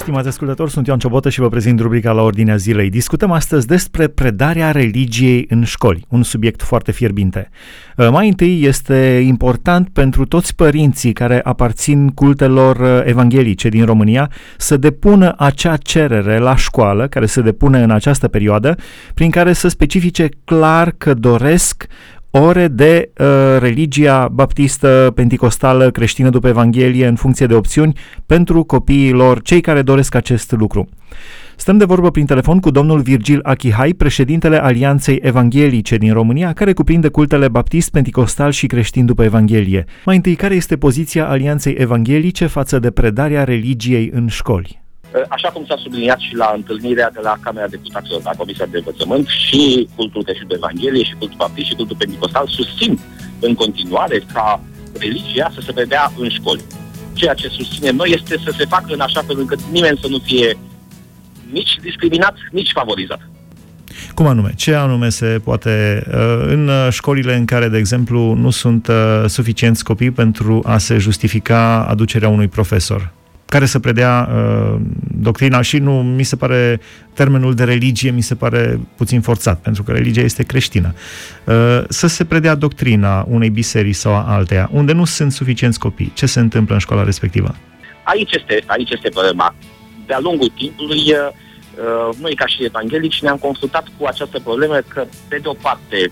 Stimați ascultători, sunt Ioan Ciobotă și vă prezint rubrica La Ordinea Zilei. Discutăm astăzi despre predarea religiei în școli, un subiect foarte fierbinte. Mai întâi este important pentru toți părinții care aparțin cultelor evanghelice din România să depună acea cerere la școală, care se depune în această perioadă, prin care să specifice clar că doresc ore de religia baptistă, penticostală, creștină după Evanghelie, în funcție de opțiuni, pentru copiii lor, cei care doresc acest lucru. Stăm de vorbă prin telefon cu domnul Virgil Achihai, președintele Alianței Evanghelice din România, care cuprinde cultele baptist, penticostal și creștin după Evanghelie. Mai întâi, care este poziția Alianței Evanghelice față de predarea religiei în școli? Așa cum s-a subliniat și la întâlnirea de la Camera Deputaților, la Comisia de Învățământ, și cultul creștin de Evanghelie, și cultul baptist, și cultul penticostal susțin în continuare ca religia să se predea în școli. Ceea ce susținem noi este să se facă în așa fel încât nimeni să nu fie nici discriminat, nici favorizat. Cum anume? Ce anume se poate în școlile în care, de exemplu, nu sunt suficienți copii pentru a se justifica aducerea unui profesor care să predea doctrina? Și nu, mi se pare, termenul de religie mi se pare puțin forțat, pentru că religia este creștină. Să se predea doctrina unei biserici sau a alteia, unde nu sunt suficienți copii. Ce se întâmplă în școala respectivă? Aici este problema. De-a lungul timpului, noi ca și evanghelici ne-am confruntat cu această problemă că, pe de o parte,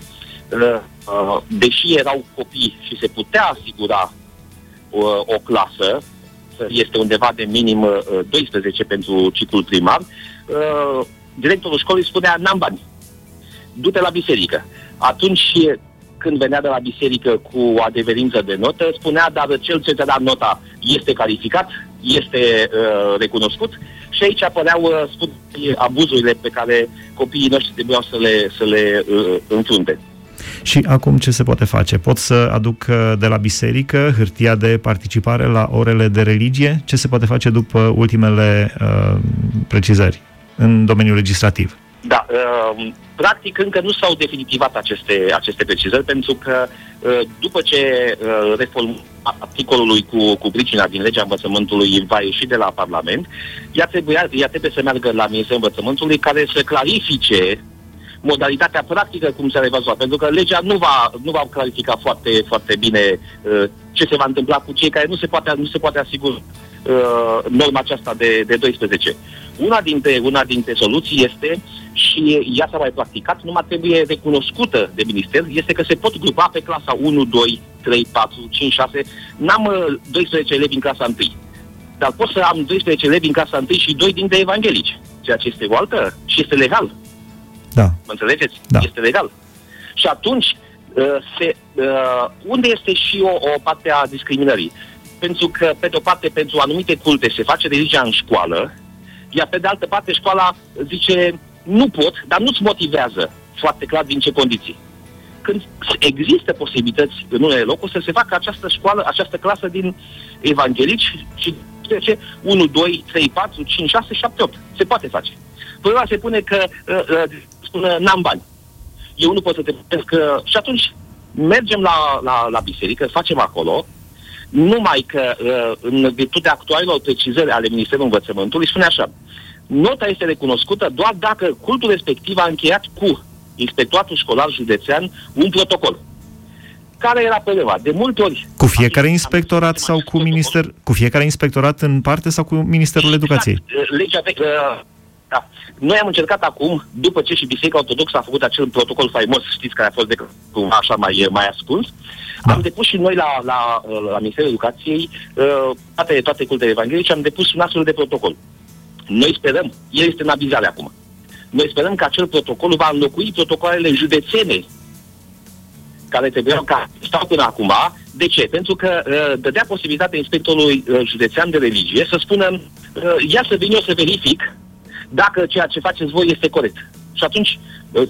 deși erau copii și se putea asigura o clasă, este undeva de minim 12 pentru ciclul primar, directorul școlii spunea: n-am bani, du-te la biserică. Atunci când venea de la biserică cu adeverință de notă, spunea: dar cel ce ți-a dat nota este calificat, este recunoscut. Și aici apăreau abuzurile pe care copiii noștri trebuiau să le înfrunte. Și acum ce se poate face? Pot să aduc de la biserică hârtia de participare la orele de religie? Ce se poate face după ultimele precizări în domeniul legislativ? Da, practic încă nu s-au definitivat aceste precizări, pentru că după ce reformul articolului cu pricina din legea învățământului va ieși de la Parlament, ea trebuie să meargă la Ministerul Învățământului, care să clarifice modalitatea practică cum se revaluează, pentru că legea nu va clarifica foarte, foarte bine ce se va întâmpla cu cei care nu se poate asigura norma aceasta de 12. Una dintre soluții este, și ea s-a mai practicat, numai trebuie recunoscută de minister, este că se pot grupa pe clasa 1, 2, 3, 4, 5, 6. N-am 12 elevi în clasa 1, dar pot să am 12 elevi în clasa 1 și 2 dintre evanghelici, ceea ce este o altă și este legal. Da. Mă înțelegeți? Da. Este legal. Și atunci, unde este și o parte a discriminării? Pentru că, pe de-o parte, pentru anumite culte se face religia în școală, iar pe de altă parte școala zice: nu pot, dar nu-ți motivează foarte clar din ce condiții. Când există posibilități în unele locuri să se facă această clasă din evanghelici și 1, 2, 3, 4, 5, 6, 7, 8. Se poate face. Problema se pune că spune: n-am bani. Eu nu pot să te plătesc. Și atunci mergem la biserică, facem acolo, numai că în virtutea actualelor precizări ale Ministerului Învățământului spune așa: nota este recunoscută doar dacă cultul respectiv a încheiat cu Inspectoratul Școlar Județean un protocol. Care era problema? De multe ori... Cu fiecare inspectorat sau cu minister? Cu fiecare inspectorat în parte sau cu Ministerul Educației? Legea da. Noi am încercat acum, după ce și Biserica Ortodoxă a făcut acel protocol faimos, știți, care a fost așa mai ascuns, da. Am depus și noi la Ministerul Educației, toate cultele evanghelice, am depus un astfel de protocol. Noi sperăm, el este în avizare acum, noi sperăm că acel protocol va înlocui protocoalele județene care trebuiau ca stau până acum. De ce? Pentru că dădea posibilitatea inspectorului județean de religie să spună: ia să vin eu să verific dacă ceea ce faceți voi este corect. Și atunci,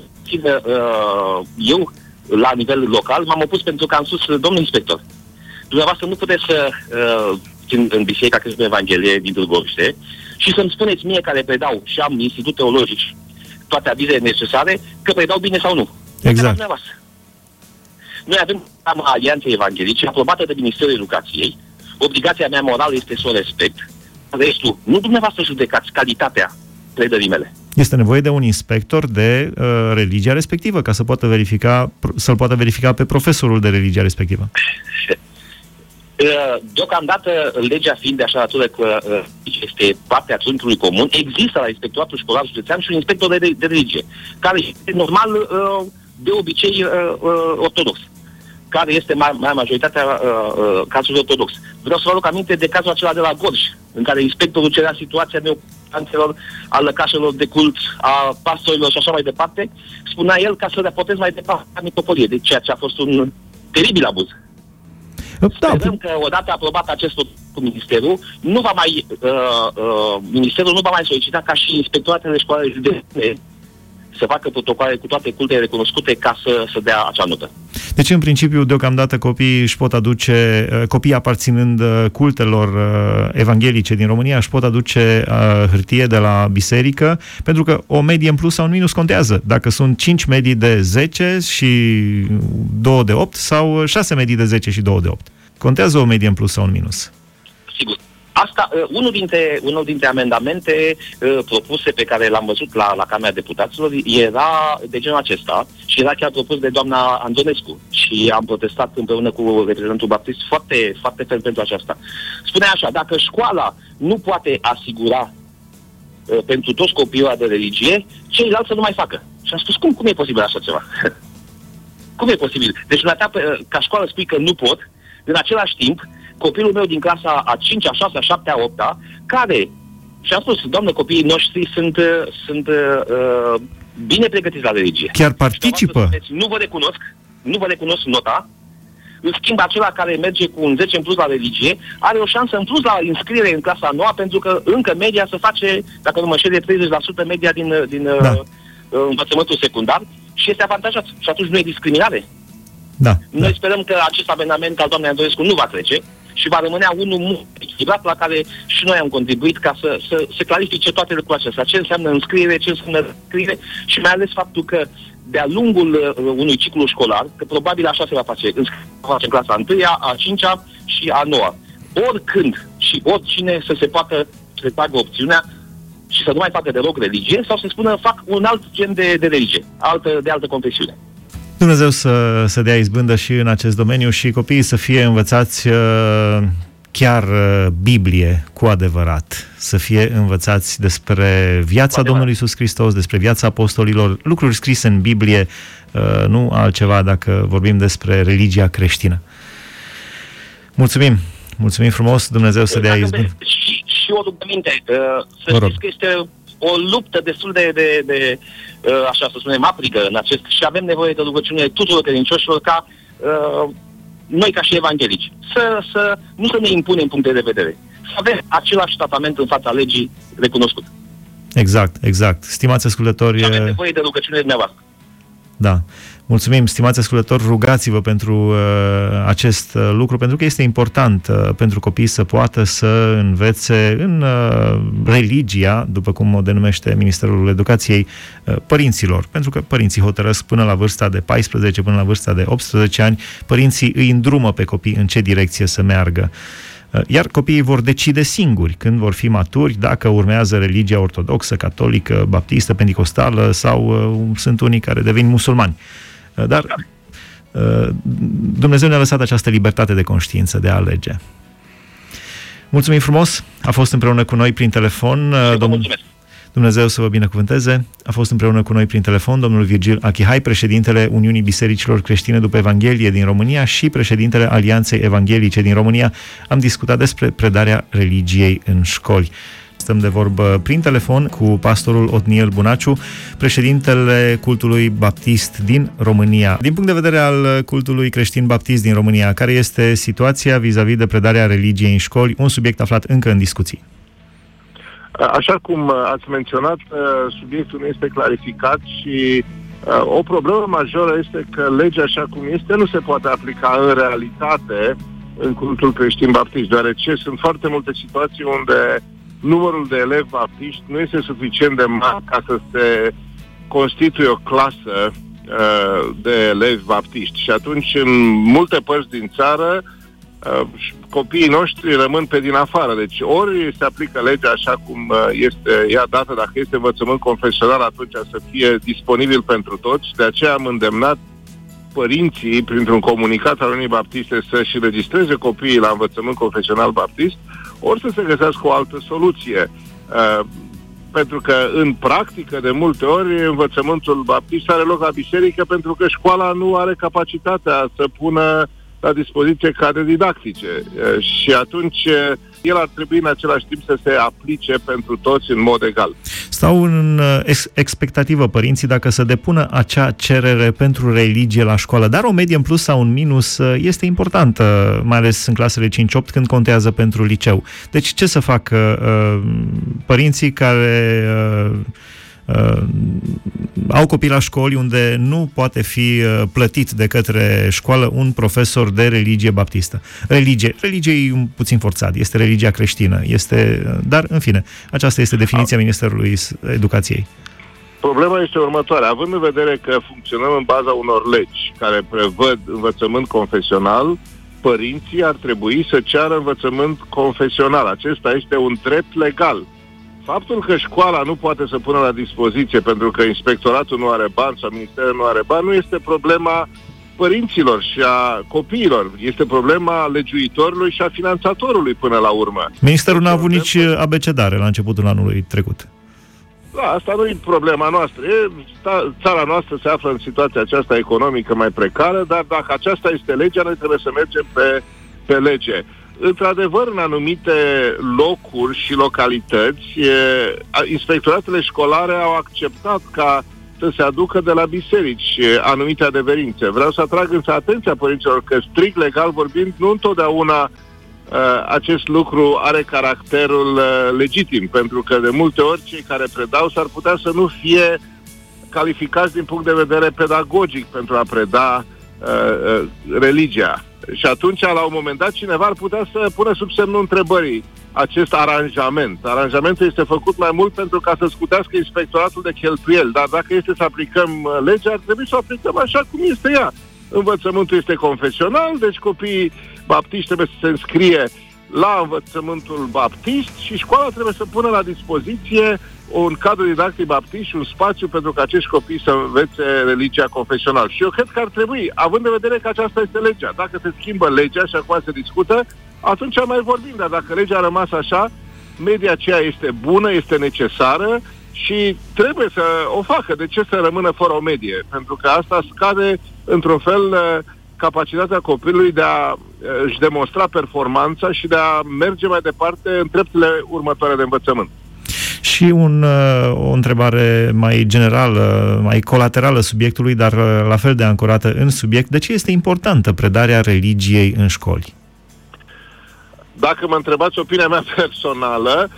eu, la nivel local, m-am opus, pentru că am spus: domnul inspector, dumneavoastră nu puteți să în Biserica Creștină Evanghelie din Târgoviște și să-mi spuneți mie, care predau și am institut teologic toate avizele necesare, că predau bine sau nu. Exact. Noi avem Alianța Evanghelice, aprobată de Ministerul Educației. Obligația mea morală este să o respect. restul, nu dumneavoastră judecați calitatea predării mele. Este nevoie de un inspector de religia respectivă ca să-l poată verifica pe profesorul de religia respectivă. Deocamdată, legea fiind de așa natură că este partea trântului comun, există la inspectoratul școlar județean și un inspector de religie, care este normal, de obicei, ortodox, care este majoritatea cazurilor ortodox. Vreau să vă aduc aminte de cazul acela de la Gorj, în care inspectorul cerea situația neocanțelor, a lăcașelor de cult, a pastorilor și așa mai departe, spunea el ca să raportez mai departe la mitropolie, de ceea ce a fost un teribil abuz. Sperăm că odată aprobat acest cu Ministerul, Ministerul nu va mai solicita ca și inspectoratele școlare județene să facă protocoale cu toate cultele recunoscute ca să dea acea notă. Deci, în principiu, deocamdată copiii își pot aduce, copiii aparținând cultelor evanghelice din România, își pot aduce hârtie de la biserică, pentru că o medie în plus sau în minus contează. Dacă sunt 5 medii de 10 și 2 de 8 sau 6 medii de 10 și 2 de 8. Contează o medie în plus sau în minus. Sigur. Asta, unul dintre amendamente propuse pe care l-am văzut la Camera Deputaților era de genul acesta și era chiar propus de doamna Andonescu și am protestat împreună cu reprezentantul baptist foarte, foarte ferm pentru aceasta. Spunea așa, dacă școala nu poate asigura pentru toți copiii de religie, ceilalți să nu mai facă. Și am spus, cum e posibil așa ceva? Cum e posibil? Deci, ca școală spui că nu pot, în același timp, copilul meu din clasa a 5-a, 6-a, 7-a, 8-a, care, și-am spus, doamnă, copiii noștri sunt bine pregătiți la religie. Chiar participă. Nu vă recunosc nota, în schimb, acela care merge cu un 10 în plus la religie, are o șansă în plus la înscriere în clasa 9, pentru că încă media se face, dacă nu mă înșel, de 30% media din învățământul secundar și este avantajat. Și atunci nu e discriminare. Noi sperăm că acest amendament al doamnei Andonescu nu va trece și va rămâne unul mult echilibrat la care și noi am contribuit ca să se clarifice toate lucrurile acestea. Ce înseamnă înscriere, ce înseamnă înscriere și mai ales faptul că de-a lungul unui ciclu școlar, că probabil așa se va face, în clasa a 1-a, a 5-a și a 9-a. Oricând și oricine să se poată tragă opțiunea și să nu mai facă deloc religie sau să spună fac un alt gen de religie, de altă confesiune. Dumnezeu să dea izbândă și în acest domeniu și copiii să fie învățați chiar Biblie cu adevărat, să fie învățați despre viața Domnului Iisus Hristos, despre viața apostolilor, lucruri scrise în Biblie, nu altceva dacă vorbim despre religia creștină. Mulțumim frumos, Dumnezeu să dea izbândă. Și o rugăminte, să știți că este o luptă destul de așa să spunem, aprigă în acest și avem nevoie de rugăciune tuturor credincioșilor ca noi ca și evanghelici. Să nu să ne impunem puncte de vedere. Să avem același tratament în fața legii recunoscut. Exact. Stimați ascultători... Și avem nevoie de rugăciune dumneavoastră. Da. Mulțumim, stimați ascultători, rugați-vă pentru acest lucru, pentru că este important pentru copii să poată să învețe în religia, după cum o denumește Ministerul Educației, părinților, pentru că părinții hotărăsc până la vârsta de 14, până la vârsta de 18 ani, părinții îi îndrumă pe copii în ce direcție să meargă. Iar copiii vor decide singuri, când vor fi maturi, dacă urmează religia ortodoxă, catolică, baptistă, pentecostală sau sunt unii care devin musulmani. Dar Dumnezeu ne-a lăsat această libertate de conștiință de a alege. Mulțumim frumos! A fost împreună cu noi prin telefon Dumnezeu să vă binecuvânteze. A fost împreună cu noi prin telefon domnul Virgil Achihai, președintele Uniunii Bisericilor Creștine după Evanghelie din România și președintele Alianței Evanghelice din România. Am discutat despre predarea religiei în școli. Stăm de vorbă prin telefon cu pastorul Otniel Bunaciu, președintele cultului baptist din România. Din punct de vedere al cultului creștin baptist din România, care este situația vis-a-vis de predarea religiei în școli, un subiect aflat încă în discuții? Așa cum ați menționat, subiectul nu este clarificat și o problemă majoră este că legea așa cum este nu se poate aplica în realitate în cultul creștin baptist, deoarece sunt foarte multe situații unde numărul de elevi baptiști nu este suficient de mare ca să se constituie o clasă de elevi baptiști. Și atunci, în multe părți din țară, copiii noștri rămân pe din afară. Deci ori se aplică legea așa cum este ea dată, dacă este învățământ confesional, atunci să fie disponibil pentru toți. De aceea am îndemnat părinții, printr-un comunicat al Uniunii Baptiste, să-și registreze copiii la învățământ confesional baptist, ori să se găsească o altă soluție. Pentru că, în practică, de multe ori, învățământul baptist are loc la biserică pentru că școala nu are capacitatea să pună la dispoziție cadre didactice. Și atunci el ar trebui în același timp să se aplice pentru toți în mod egal. Stau în expectativă părinții dacă să depună acea cerere pentru religie la școală, dar o medie în plus sau în minus este importantă, mai ales în clasele 5-8 când contează pentru liceu. Deci ce să facă părinții care au copii la școli unde nu poate fi plătit de către școală un profesor de religie baptistă? Religie e puțin forțat, este religia creștină, dar în fine, aceasta este definiția Ministerului Educației. Problema este următoarea. Având în vedere că funcționăm în baza unor legi care prevăd învățământ confesional, părinții ar trebui să ceară învățământ confesional. Acesta este un drept legal. Faptul că școala nu poate să pună la dispoziție pentru că inspectoratul nu are bani sau ministerul nu are bani, nu este problema părinților și a copiilor. Este problema legiuitorului și a finanțatorului până la urmă. Ministerul n-a avut nici abecedare la începutul anului trecut. Da, asta nu e problema noastră. Țara noastră se află în situația aceasta economică mai precară, dar dacă aceasta este legea, noi trebuie să mergem pe lege. Într-adevăr, în anumite locuri și localități, inspectoratele școlare au acceptat ca să se aducă de la biserici anumite adeverințe. Vreau să atrag însă atenția părinților că, strict legal vorbind, nu întotdeauna acest lucru are caracterul legitim, pentru că de multe ori cei care predau s-ar putea să nu fie calificați din punct de vedere pedagogic pentru a preda religia. Și atunci, la un moment dat, cineva ar putea să pună sub semnul întrebării acest aranjament. Aranjamentul este făcut mai mult pentru ca să scutească inspectoratul de cheltuieli, dar dacă este să aplicăm legea, ar trebui să o aplicăm așa cum este ea. Învățământul este confesional, deci copiii baptiști trebuie să se înscrie la învățământul baptist și școala trebuie să pună la dispoziție un cadru didactic baptist și un spațiu pentru ca acești copii să învețe religia confesională. Și eu cred că ar trebui, având în vedere că aceasta este legea. Dacă se schimbă legea și acum se discută, atunci mai vorbim, dar dacă legea a rămas așa, media aceea este bună, este necesară și trebuie să o facă. De ce să rămână fără o medie? Pentru că asta scade, într-un fel, capacitatea copilului de a își demonstra performanța și de a merge mai departe în treptele următoare de învățământ. Și o întrebare mai generală, mai colaterală subiectului, dar la fel de ancorată în subiect. De ce este importantă predarea religiei în școli? Dacă mă întrebați opinia mea personală,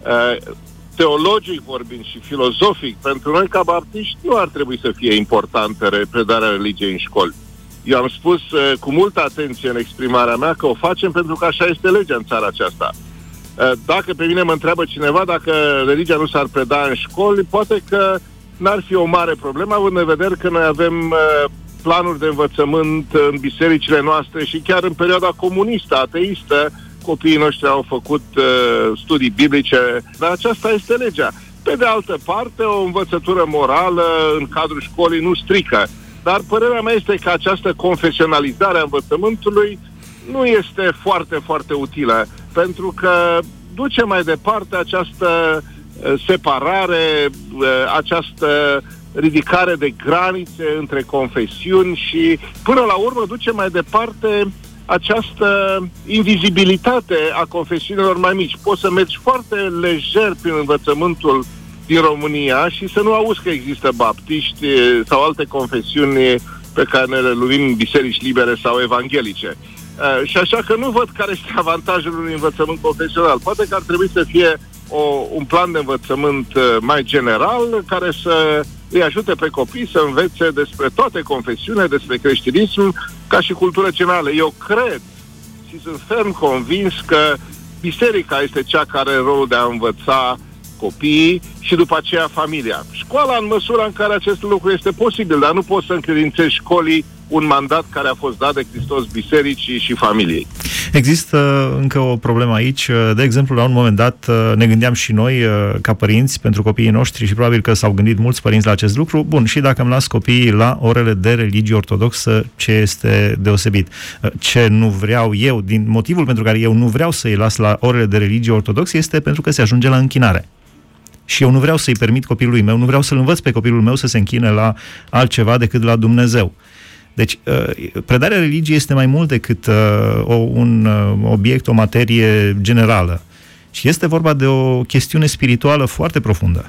teologic vorbind și filozofic, pentru noi ca baptiști nu ar trebui să fie importantă predarea religiei în școli. Eu am spus cu multă atenție în exprimarea mea că o facem pentru că așa este legea în țara aceasta. Dacă pe mine mă întreabă cineva dacă religia nu s-ar preda în școli, poate că n-ar fi o mare problemă, având în vedere că noi avem planuri de învățământ în bisericile noastre și chiar în perioada comunistă, ateistă, copiii noștri au făcut studii biblice, dar aceasta este legea. Pe de altă parte, o învățătură morală în cadrul școlii nu strică. Dar părerea mea este că această confesionalizare a învățământului nu este foarte, foarte utilă, pentru că duce mai departe această separare, această ridicare de granițe între confesiuni și, până la urmă, duce mai departe această invizibilitate a confesiunilor mai mici. Poți să mergi foarte lejer prin învățământul din România și să nu auzi că există baptiști sau alte confesiuni pe care ne le numim biserici libere sau evanghelice. Și așa că nu văd care este avantajul unui învățământ confesional. Poate că ar trebui să fie un plan de învățământ mai general care să îi ajute pe copii să învețe despre toate confesiunile, despre creștinism ca și cultură generală. Eu cred și sunt ferm convins că biserica este cea care are rolul de a învăța copiii și după aceea familia. Școala în măsura în care acest lucru este posibil, dar nu poți să încredințezi școlii un mandat care a fost dat de Hristos bisericii și familiei. Există încă o problemă aici. De exemplu, la un moment dat ne gândeam și noi, ca părinți, pentru copiii noștri, și probabil că s-au gândit mulți părinți la acest lucru. Bun, și dacă îmi las copiii la orele de religie ortodoxă, ce este deosebit? Ce nu vreau eu, din motivul pentru care eu nu vreau să-i las la orele de religie ortodoxă, este pentru că se ajunge la închinare. Și eu nu vreau să-i permit copilului meu, nu vreau să-l învăț pe copilul meu să se închine la altceva decât la Dumnezeu. Deci, predarea religiei este mai mult decât un obiect, o materie generală. Și este vorba de o chestiune spirituală foarte profundă.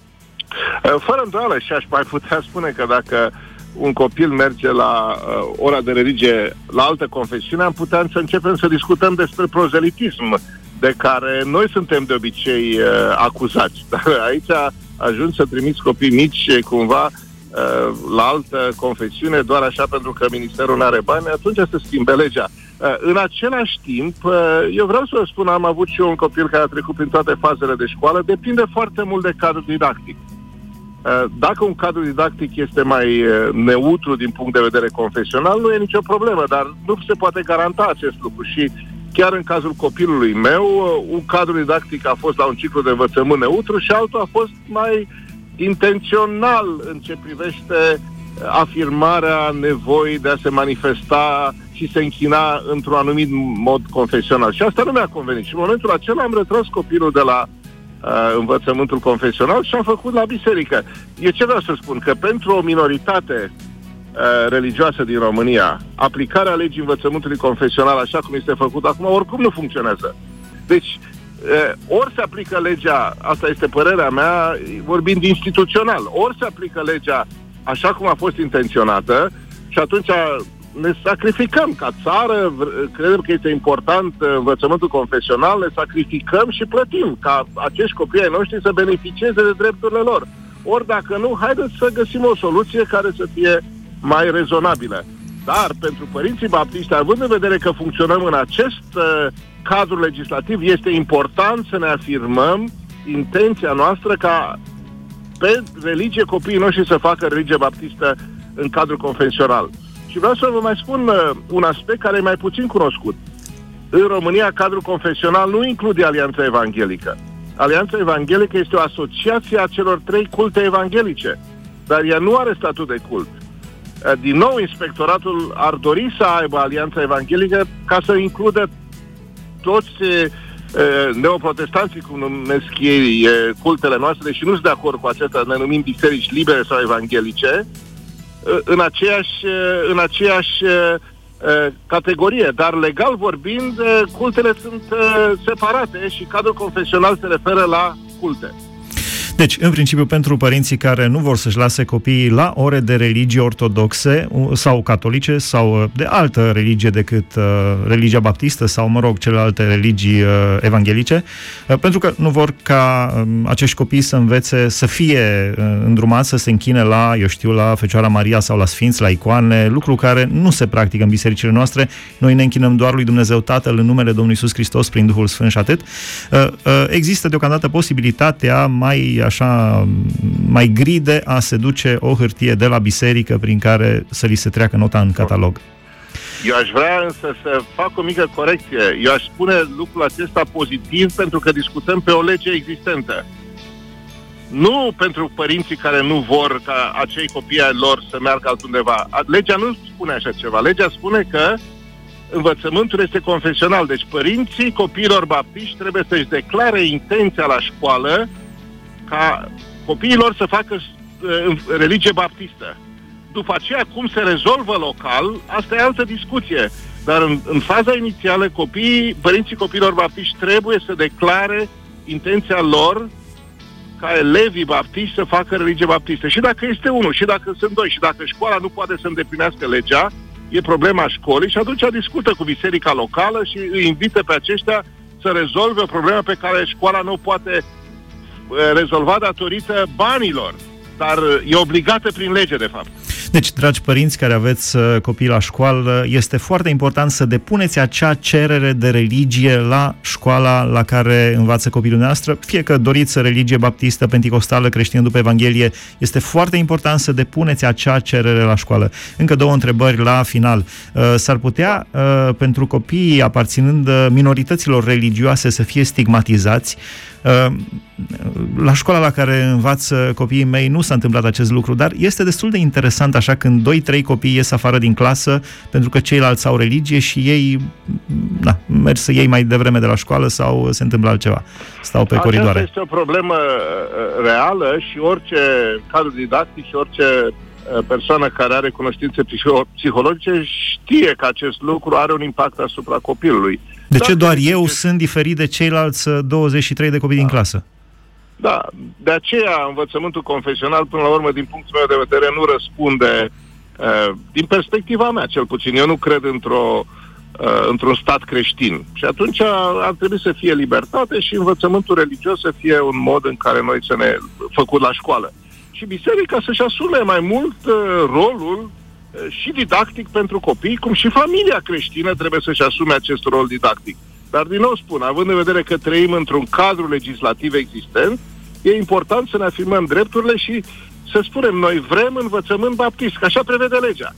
Fără îndoială, și aș mai putea spune că dacă un copil merge la ora de religie la altă confesiune, am putea să începem să discutăm despre prozelitism, de care noi suntem de obicei acuzați. Dar aici ajung să trimiți copii mici cumva la altă confesiune doar așa pentru că ministerul nu are bani, atunci se schimbe legea. În același timp, eu vreau să vă spun, am avut și eu un copil care a trecut prin toate fazele de școală, depinde foarte mult de cadrul didactic. Dacă un cadru didactic este mai neutru din punct de vedere confesional, nu e nicio problemă, dar nu se poate garanta acest lucru și chiar în cazul copilului meu, un cadru didactic a fost la un ciclu de învățământ neutru și altul a fost mai intențional în ce privește afirmarea nevoii de a se manifesta și se închina într-un anumit mod confesional. Și asta nu mi-a convenit. Și în momentul acela am retras copilul de la învățământul confesional și am făcut la biserică. Eu ce vreau să spun? Că pentru o minoritate religioasă din România, aplicarea legii învățământului confesional așa cum este făcut acum, oricum nu funcționează. Deci, ori se aplică legea, asta este părerea mea, vorbind instituțional, ori se aplică legea așa cum a fost intenționată și atunci ne sacrificăm ca țară, credem că este important învățământul confesional, ne sacrificăm și plătim ca acești copii ai noștri să beneficieze de drepturile lor. Ori dacă nu, haideți să găsim o soluție care să fie mai rezonabilă. Dar pentru părinții baptiști, având în vedere că funcționăm în acest cadru legislativ, este important să ne afirmăm intenția noastră ca pe religie copiii noștri să facă religie baptistă în cadrul confesional. Și vreau să vă mai spun un aspect care e mai puțin cunoscut. În România, cadrul confesional nu include Alianța Evanghelică. Alianța Evanghelică este o asociație a celor 3 culte evanghelice, dar ea nu are statut de cult. Din nou, inspectoratul ar dori să aibă Alianța Evanghelică ca să includă toți neoprotestanții, cum numesc ei cultele noastre, și nu sunt de acord cu acesta, ne numim biserici libere sau evanghelice, în aceeași categorie. Dar legal vorbind, cultele sunt separate și cadrul confesional se referă la culte. Deci, în principiu, pentru părinții care nu vor să-și lase copiii la ore de religie ortodoxe sau catolice sau de altă religie decât religia baptistă sau, mă rog, celelalte religii evanghelice, pentru că nu vor ca acești copii să învețe, să fie îndrumați să se închine la, eu știu, la Fecioara Maria sau la Sfinți, la icoane, lucru care nu se practică în bisericile noastre. Noi ne închinăm doar lui Dumnezeu Tatăl în numele Domnului Iisus Hristos prin Duhul Sfânt și atât. Există deocamdată posibilitatea mai gri de a se duce o hârtie de la biserică prin care să li se treacă nota în catalog. Eu aș vrea însă să fac o mică corecție. Eu aș spune lucrul acesta pozitiv pentru că discutăm pe o lege existentă. Nu pentru părinții care nu vor ca acei copii ai lor să meargă altundeva. Legea nu spune așa ceva. Legea spune că învățământul este confesional. Deci părinții copiilor baptiști trebuie să-și declare intenția la școală ca copiilor să facă religie baptistă. După aceea, cum se rezolvă local, asta e altă discuție. Dar în faza inițială, părinții copiilor baptiști trebuie să declare intenția lor ca elevii baptiști să facă religie baptistă. Și dacă este unul, și dacă sunt doi, și dacă școala nu poate să îndeplinească legea, e problema școlii și atunci discută cu biserica locală și îi invită pe aceștia să rezolve o problemă pe care școala nu poate rezolva datorită banilor, dar e obligată prin lege, de fapt. Deci, dragi părinți care aveți copii la școală, este foarte important să depuneți acea cerere de religie la școala la care învață copilul noastră, fie că doriți religie baptistă, penticostală, creștină după Evanghelie, este foarte important să depuneți acea cerere la școală. Încă 2 întrebări la final. S-ar putea, pentru copiii aparținând minorităților religioase, să fie stigmatizați? La școala la care învață copiii mei nu s-a întâmplat acest lucru, dar este destul de interesant așa când 2-3 copii ies afară din clasă pentru că ceilalți au religie și ei merg să iei mai devreme de la școală sau se întâmplă altceva. Stau pe coridoare. Aceasta este o problemă reală și orice cadru didactic și orice persoană care are cunoștințe psihologice știe că acest lucru are un impact asupra copilului. De ce doar eu sunt diferit de ceilalți 23 de copii din clasă? Da, de aceea învățământul confesional, până la urmă, din punctul meu de vedere, nu răspunde, din perspectiva mea cel puțin, eu nu cred într-un stat creștin. Și atunci ar trebui să fie libertate și învățământul religios să fie un mod în care noi să ne făcut la școală. Și biserica să-și asume mai mult rolul și didactic pentru copii, cum și familia creștină trebuie să-și asume acest rol didactic. Dar, din nou spun, având în vedere că trăim într-un cadru legislativ existent, e important să ne afirmăm drepturile și să spunem, noi vrem învățământ baptist, că așa prevede legea.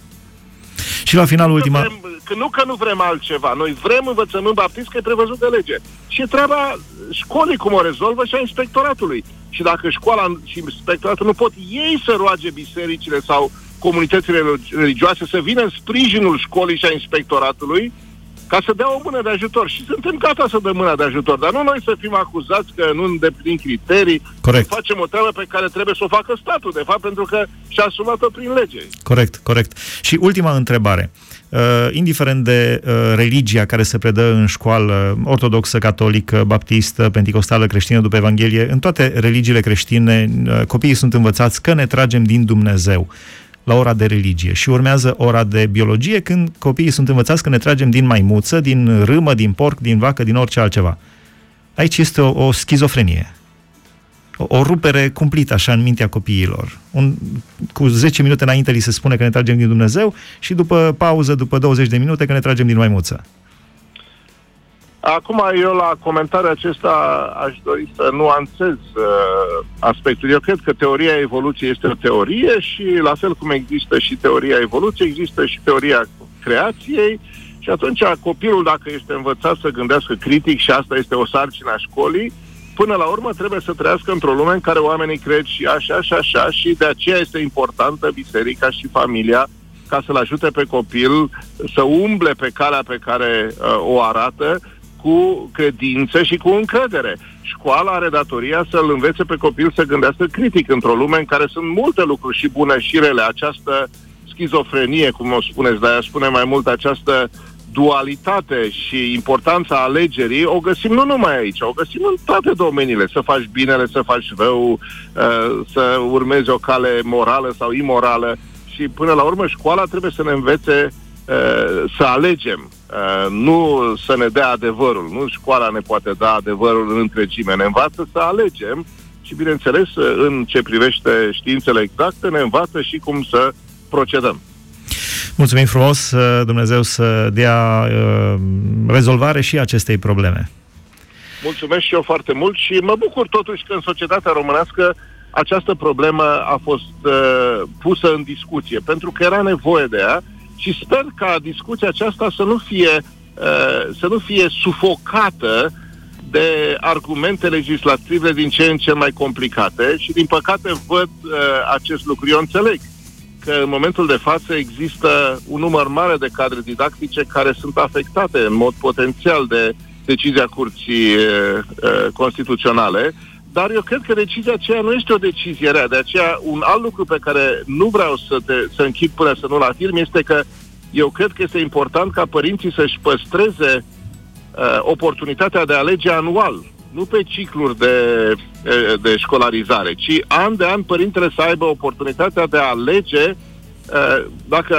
Și la final, ultima... Că nu vrem altceva. Noi vrem învățământ baptist, că e prevăzut de lege. Și e treaba școlii cum o rezolvă și a inspectoratului. Și dacă școala și inspectoratul nu pot ei să roage bisericile sau comunitățile religioase să vină în sprijinul școlii și a inspectoratului ca să dea o mână de ajutor. Și suntem gata să dăm mâna de ajutor, dar nu noi să fim acuzați că nu îndeplinim criterii, corect, să facem o treabă pe care trebuie să o facă statul, de fapt, pentru că și-a asumat-o prin lege. Corect. Și ultima întrebare. Indiferent de religia care se predă în școală, ortodoxă, catolică, baptistă, penticostală, creștină după Evanghelie, în toate religiile creștine, copiii sunt învățați că ne tragem din Dumnezeu la ora de religie și urmează ora de biologie, când copiii sunt învățați că ne tragem din maimuță, din râmă, din porc, din vacă, din orice altceva. Aici este o schizofrenie. O rupere cumplită așa în mintea copiilor. Cu 10 minute înainte li se spune că ne tragem din Dumnezeu și după pauză, după 20 de minute, că ne tragem din maimuță. Acum, eu la comentariul acesta aș dori să nuanțez aspectul. Eu cred că teoria evoluției este o teorie și la fel cum există și teoria evoluției, există și teoria creației și atunci copilul, dacă este învățat să gândească critic, și asta este o sarcină a școlii, până la urmă trebuie să trăiască într-o lume în care oamenii cred și așa și așa și de aceea este importantă biserica și familia ca să-l ajute pe copil să umble pe calea pe care o arată cu credință și cu încredere. Școala are datoria să-l învețe pe copil să gândească critic într-o lume în care sunt multe lucruri și bune și rele. Această schizofrenie, cum o spuneți, dar aș spune mai mult această dualitate și importanța alegerii, o găsim nu numai aici, o găsim în toate domeniile. Să faci binele, să faci rău, să urmezi o cale morală sau imorală și până la urmă școala trebuie să ne învețe să alegem, nu să ne dea adevărul. Nu școala ne poate da adevărul în întregime, ne învață să alegem și, bineînțeles, în ce privește științele exacte, ne învață și cum să procedăm. Mulțumim frumos, Dumnezeu să dea rezolvare și acestei probleme. Mulțumesc și eu foarte mult și mă bucur totuși că în societatea românească această problemă a fost pusă în discuție, pentru că era nevoie de ea și sper ca discuția aceasta să nu fie sufocată de argumente legislative din ce în ce mai complicate și din păcate văd acest lucru. Eu înțeleg că în momentul de față există un număr mare de cadre didactice care sunt afectate în mod potențial de decizia Curții Constituționale, dar eu cred că decizia aceea nu este o decizie rea. De aceea, un alt lucru pe care nu vreau să închid până să nu-l afirm este că eu cred că este important ca părinții să-și păstreze oportunitatea de a alege anual, nu pe cicluri de școlarizare, ci an de an părintele să aibă oportunitatea de a alege dacă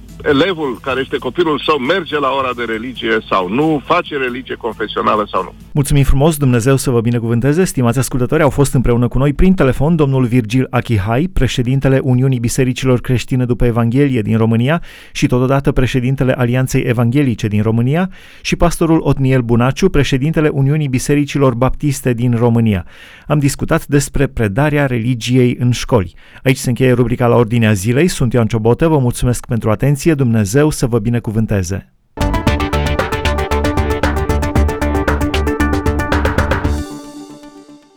elevul care este copilul său merge la ora de religie sau nu, face religie confesională sau nu. Mulțumim frumos, Dumnezeu să vă binecuvânteze. Stimați ascultători, au fost împreună cu noi prin telefon domnul Virgil Achihai, președintele Uniunii Bisericilor Creștine după Evanghelie din România și totodată președintele Alianței Evanghelice din România, și pastorul Otniel Bunaciu, președintele Uniunii Bisericilor Baptiste din România. Am discutat despre predarea religiei în școli. Aici se încheie rubrica La Ordinea Zilei. Sunt Ioan Ciobotă, vă mulțumesc pentru atenție. Dumnezeu să vă binecuvânteze.